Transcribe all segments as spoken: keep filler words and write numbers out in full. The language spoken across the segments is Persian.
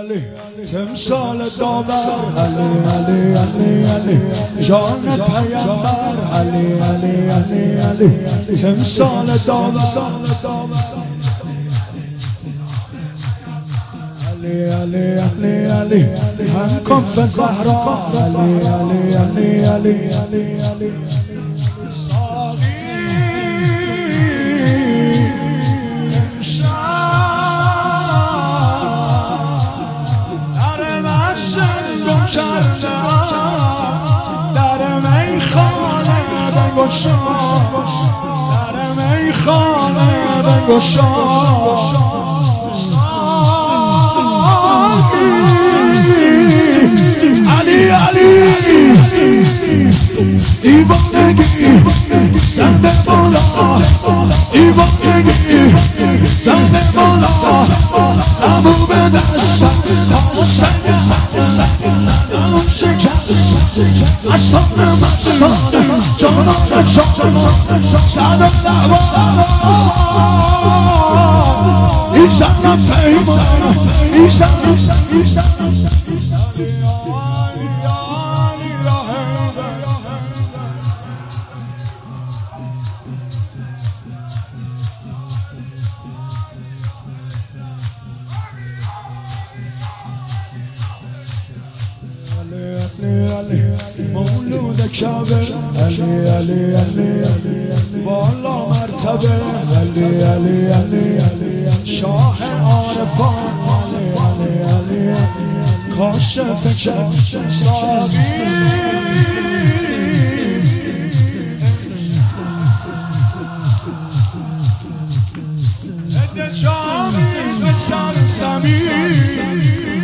تمثال داور علی علی علی علی جان پیامبر علی علی علی علی تمثال داور علی علی علی علی هم کف زهرا علی علی علی علی علی علی در میخانه بگشا در میخانه بگشا علی علی دیوانگی سند بالا دیوانگی سند بالا سمو به دست اصلا مسان جانان جانان صدا دعوا ایشان پیمان ایشان ایشان مولود کعبه علی علی علی بالا مرتبه علی علی علی شاه عارفان علی علی علی کاشف کف صابی اد جامی به سر زمین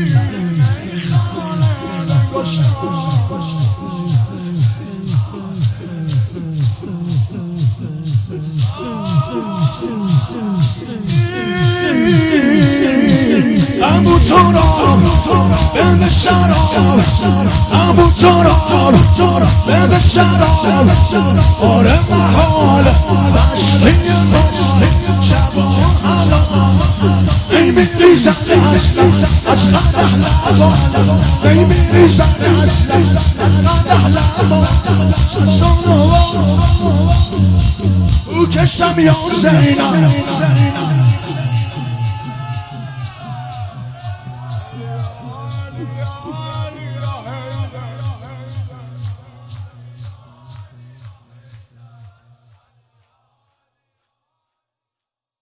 امو تو را به شراب امو تو را به شراب آره محال بستی شبان حلال ای میریزن از قدح لبا ای میریزن از قدح لبا او کشم یا زینم